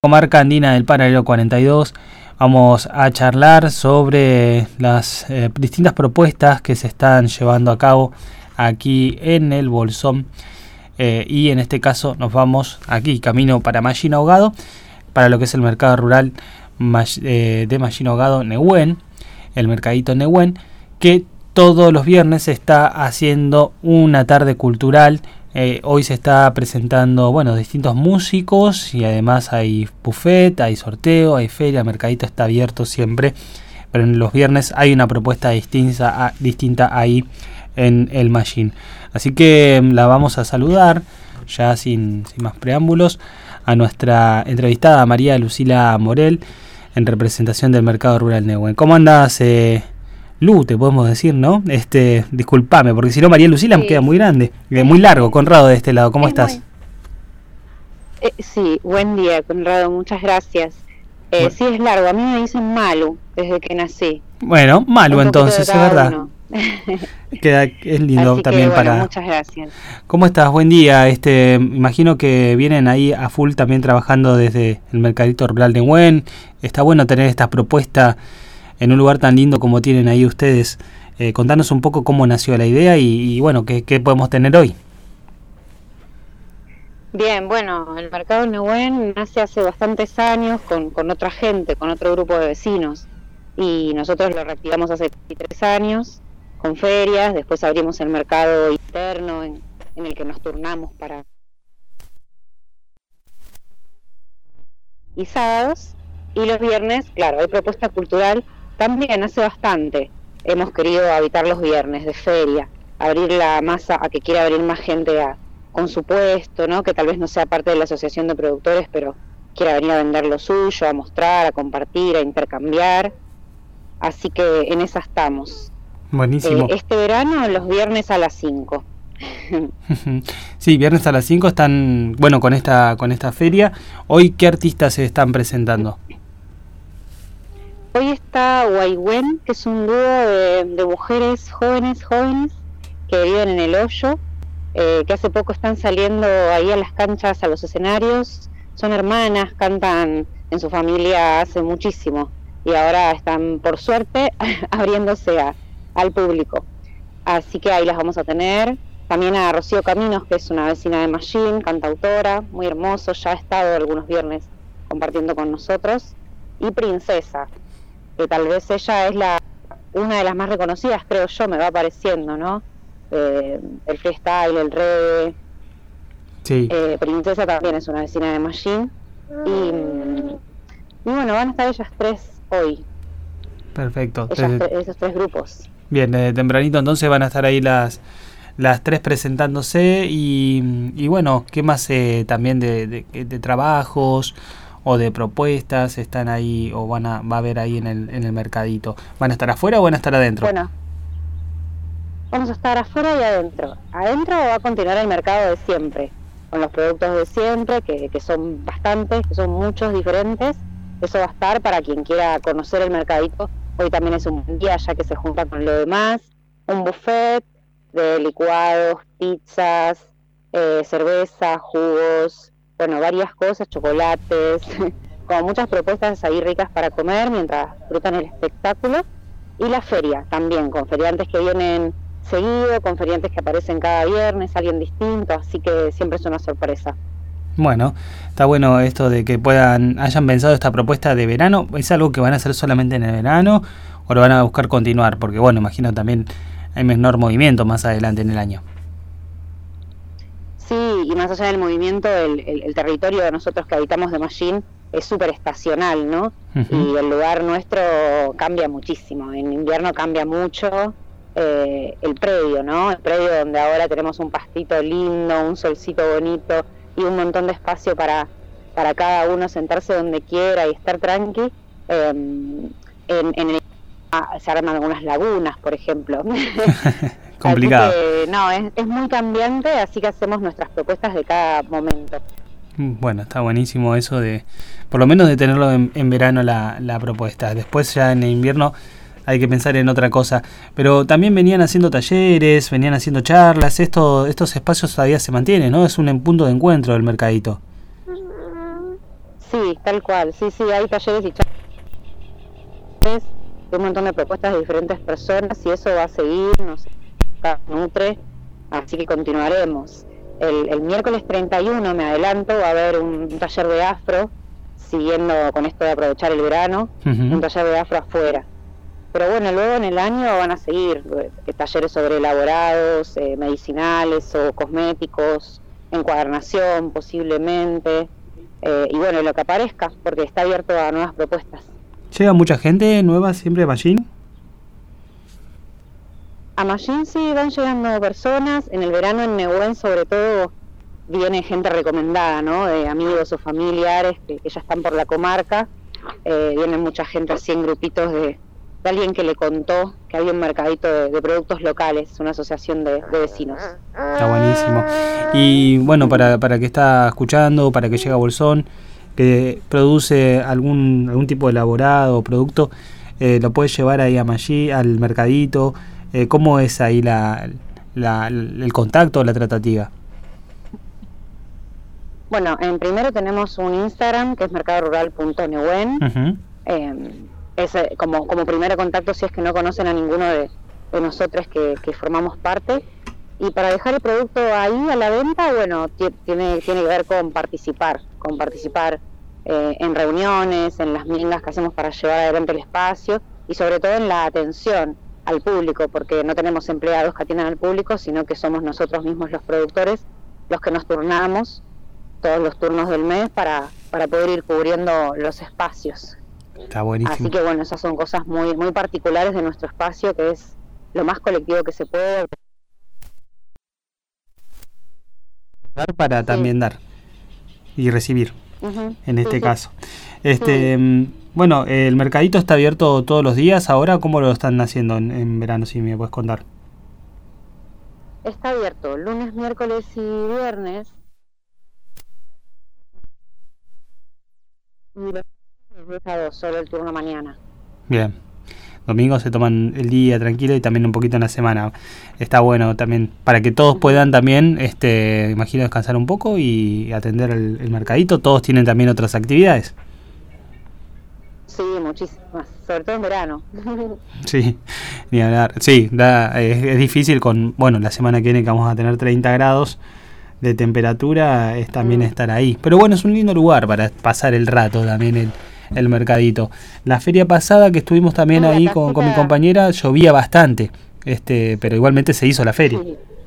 comarca andina del Paralelo 42. Vamos a charlar sobre las distintas propuestas que se están llevando a cabo aquí en el Bolsón. Y en este caso nos vamos aquí, camino para Mallín Ahogado, para lo que es el mercado rural de Mallín Ahogado Nehuen, el mercadito Nehuen, que todos los viernes está haciendo una tarde cultural. Hoy se está presentando, distintos músicos y además hay buffet, hay sorteo, hay feria, el mercadito está abierto siempre, pero en los viernes hay una propuesta distinta ahí en el Mallín. Así que la vamos a saludar, ya sin más preámbulos, a nuestra entrevistada María Lucila Morel, en representación del Mercado Rural Nehuen. ¿Cómo andás, Lu, te podemos decir, ¿no? Disculpame, porque si no María Lucila me queda muy grande, muy largo. Conrado de este lado, ¿cómo estás? Sí, buen día, Conrado, muchas gracias. Bueno. Sí, es largo, a mí me dicen Malu desde que nací. Bueno, Malu entonces, es verdad. Es lindo. Así también que, muchas gracias. ¿Cómo estás? Buen día. Imagino que vienen ahí a full también trabajando desde el Mercadito Rural de Nehuen. Está bueno tener esta propuesta en un lugar tan lindo como tienen ahí ustedes. Contanos un poco cómo nació la idea y qué podemos tener hoy. Bien, el Mercado Nehuen nace hace bastantes años con otra gente, con otro grupo de vecinos. Y nosotros lo reactivamos hace 3 años con ferias, después abrimos el mercado interno en el que nos turnamos para... y sábados, y los viernes, claro, hay propuesta cultural. También hace bastante hemos querido habitar los viernes de feria, abrir la masa a que quiera abrir más gente con su puesto, ¿no? Que tal vez no sea parte de la asociación de productores, pero quiera venir a vender lo suyo, a mostrar, a compartir, a intercambiar. Así que en esa estamos. Buenísimo. Este verano los viernes a las 5. Sí, viernes a las 5 están, con esta feria. Hoy, ¿qué artistas se están presentando? Hoy está Guaywen, que es un dúo de mujeres jóvenes que viven en El Hoyo, que hace poco están saliendo ahí a las canchas, a los escenarios. Son hermanas, cantan en su familia hace muchísimo y ahora están, por suerte, abriéndose al público. Así que ahí las vamos a tener. También a Rocío Caminos, que es una vecina de Mallín, cantautora, muy hermoso, ya ha estado algunos viernes compartiendo con nosotros. Y Princesa, que tal vez ella es una de las más reconocidas, creo yo, me va apareciendo, ¿no? El freestyle, el reggae. Sí. Princesa también es una vecina de Mallín. Y van a estar ellas 3 hoy. Perfecto. Esos 3 grupos. Bien, desde tempranito entonces van a estar ahí las 3 presentándose y ¿qué más también de trabajos o de propuestas están ahí o va a haber ahí en el mercadito? ¿Van a estar afuera o van a estar adentro? Bueno, vamos a estar afuera y adentro. Adentro va a continuar el mercado de siempre, con los productos de siempre, que son bastantes, que son muchos diferentes. Eso va a estar para quien quiera conocer el mercadito. Hoy también es un día ya que se junta con lo demás. Un buffet de licuados, pizzas, cerveza, jugos, varias cosas, chocolates, como muchas propuestas ahí ricas para comer mientras disfrutan el espectáculo. Y la feria también, con feriantes que vienen seguido, con feriantes que aparecen cada viernes, alguien distinto, así que siempre es una sorpresa. Bueno, está bueno esto de que hayan pensado esta propuesta de verano. ¿Es algo que van a hacer solamente en el verano o lo van a buscar continuar? Porque imagino también hay menor movimiento más adelante en el año. Sí, y más allá del movimiento, el territorio de nosotros que habitamos de Mallín es súper estacional, ¿no? Uh-huh. Y el lugar nuestro cambia muchísimo. En invierno cambia mucho el predio, ¿no? El predio donde ahora tenemos un pastito lindo, un solcito bonito y un montón de espacio para cada uno sentarse donde quiera y estar tranqui. Se arman algunas lagunas, por ejemplo. Complicado. Así que, es muy cambiante, así que hacemos nuestras propuestas de cada momento. Bueno, está buenísimo eso de, por lo menos de tenerlo en verano la propuesta. Después ya en el invierno hay que pensar en otra cosa. Pero también venían haciendo talleres, venían haciendo charlas. Estos espacios todavía se mantienen, ¿no? Es un punto de encuentro del mercadito. Sí, tal cual. Sí, hay talleres y charlas, un montón de propuestas de diferentes personas y eso va a seguir, nos nutre, así que continuaremos. El miércoles 31, me adelanto, va a haber un taller de afro, siguiendo con esto de aprovechar el verano, un taller de afro afuera. Pero bueno, luego en el año van a seguir talleres sobre elaborados, medicinales o cosméticos, encuadernación posiblemente, y bueno, lo que aparezca, porque está abierto a nuevas propuestas. ¿Llega mucha gente nueva siempre a Mallín? A Mallín sí van llegando personas, en el verano en Nehuen sobre todo viene gente recomendada, ¿no? De amigos o familiares que ya están por la comarca, viene mucha gente así en grupitos de alguien que le contó que había un mercadito de productos locales, una asociación de vecinos. Está buenísimo. Y bueno, para que está escuchando, para que llega a Bolsón, que produce algún tipo de elaborado o producto, lo puede llevar ahí a Mallín, al mercadito. ¿Cómo es ahí el contacto o la tratativa? Bueno, en primero tenemos un Instagram que es mercadorural.nehuen. Es como primero contacto si es que no conocen a ninguno de nosotros que formamos parte. Y para dejar el producto ahí a la venta, bueno, tiene que ver con participar en reuniones, en las mingas que hacemos para llevar adelante el espacio y sobre todo en la atención al público, porque no tenemos empleados que atiendan al público, sino que somos nosotros mismos los productores los que nos turnamos todos los turnos del mes para poder ir cubriendo los espacios. Está buenísimo. Así que bueno, esas son cosas muy, muy particulares de nuestro espacio, que es lo más colectivo que se puede. Dar para también dar y recibir, en este caso. Bueno, el mercadito está abierto todos los días ahora. ¿Cómo lo están haciendo en verano, si me puedes contar? Está abierto lunes, miércoles y viernes. Y solo el turno mañana. Bien. Domingo se toman el día tranquilo y también un poquito en la semana. Está bueno también para que todos puedan también, imagino, descansar un poco y atender el mercadito. Todos tienen también otras actividades. Sí, muchísimas, sobre todo en verano. Sí, ni hablar. Sí, es difícil con, bueno, la semana que viene que vamos a tener 30 grados de temperatura, es también estar ahí. Pero bueno, es un lindo lugar para pasar el rato también el mercadito. La feria pasada que estuvimos también ahí con mi compañera, llovía bastante, pero igualmente se hizo la feria.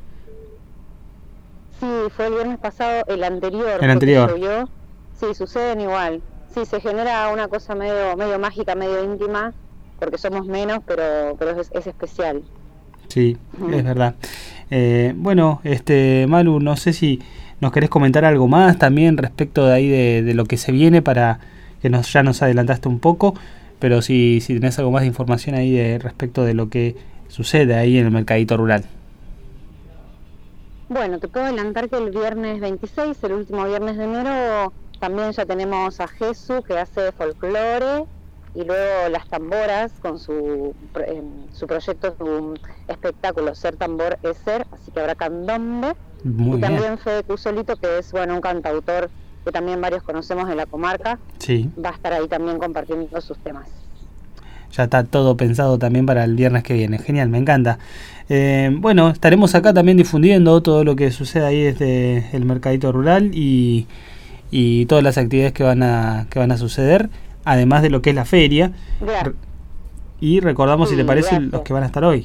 Sí, fue el viernes pasado, el anterior. Llovió. Sí, suceden igual. Sí, se genera una cosa medio mágica, medio íntima, porque somos menos, pero es especial. Sí, es verdad. Bueno, Malu, no sé si nos querés comentar algo más también respecto de ahí de lo que se viene, para que ya nos adelantaste un poco, pero si tenés algo más de información ahí respecto de lo que sucede ahí en el mercadito rural. Bueno, te puedo adelantar que el viernes 26, el último viernes de enero, también ya tenemos a Jesús, que hace folclore, y luego las tamboras con su proyecto, su espectáculo Ser Tambor es Ser, así que habrá candombe. Muy y bien. También Fede Cusolito, que es un cantautor que también varios conocemos de la comarca, sí, va a estar ahí también compartiendo sus temas. Ya está todo pensado también para el viernes que viene. Genial, me encanta. Bueno, estaremos acá también difundiendo todo lo que sucede ahí desde el mercadito rural y todas las actividades que van a suceder, además de lo que es la feria. Y recordamos, si te parece, los que van a estar hoy.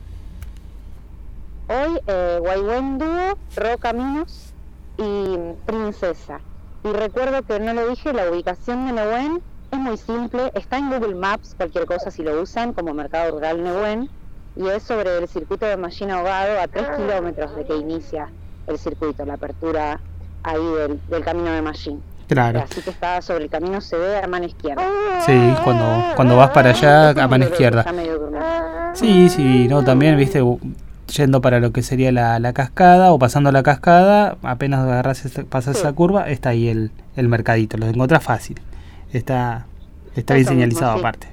Hoy, Guayuen Dúo, Ro Caminos y Princesa. Y recuerdo que no lo dije, la ubicación de Nehuen es muy simple, está en Google Maps, cualquier cosa si lo usan, como Mercado Rural Nehuen, y es sobre el circuito de Mallín Ahogado, a 3 kilómetros de que inicia el circuito, la apertura ahí del camino de Mallín. Claro. Así que está sobre el camino, se ve a mano izquierda. Sí, cuando vas para allá, a mano izquierda. Sí, no, también, viste, yendo para lo que sería la cascada o pasando la cascada, apenas pasas esa curva, está ahí el mercadito, lo encontrás fácil. Está bien señalizado, sí. Aparte.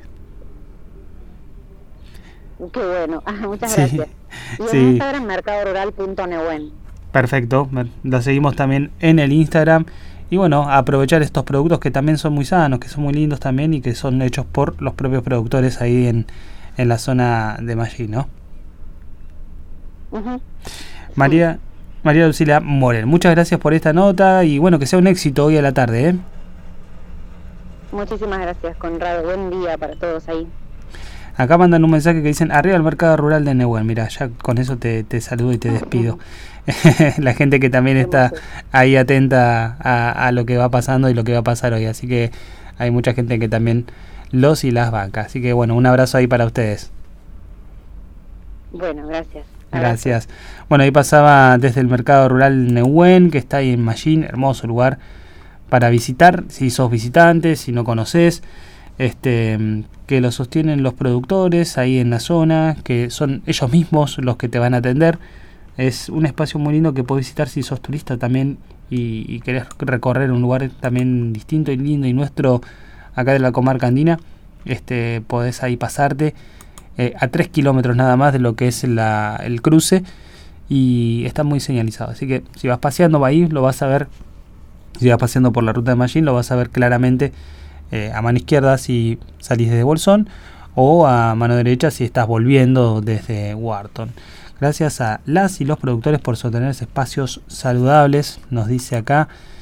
Qué bueno, muchas gracias. Y en Instagram, mercadorural.nehuen. Perfecto, lo seguimos también en el Instagram Y bueno, aprovechar estos productos que también son muy sanos, que son muy lindos también y que son hechos por los propios productores ahí en la zona de Mallín, ¿no? Uh-huh. María Lucila Morel, muchas gracias por esta nota y bueno, que sea un éxito hoy a la tarde, ¿eh? Muchísimas gracias, Conrado. Buen día para todos ahí. Acá mandan un mensaje que dicen arriba el mercado rural de Neuquén. Mira, ya con eso te saludo y te despido. La gente que también está ahí atenta a lo que va pasando y lo que va a pasar hoy. Así que hay mucha gente que también los y las banca. Así que bueno, un abrazo ahí para ustedes. Bueno, gracias. Gracias. Bueno, ahí pasaba desde el mercado rural Neuquén, que está ahí en Mallín, hermoso lugar para visitar, si sos visitante, si no conocés, que lo sostienen los productores ahí en la zona, que son ellos mismos los que te van a atender. Es un espacio muy lindo que podés visitar si sos turista también y querés recorrer un lugar también distinto y lindo y nuestro acá de la comarca andina. Podés ahí pasarte a 3 kilómetros nada más de lo que es el cruce y está muy señalizado. Así que si vas paseando ahí lo vas a ver. Si vas paseando por la ruta de Mallín lo vas a ver claramente a mano izquierda si salís desde Bolsón o a mano derecha si estás volviendo desde Wharton. Gracias a las y los productores por sostener espacios saludables, nos dice acá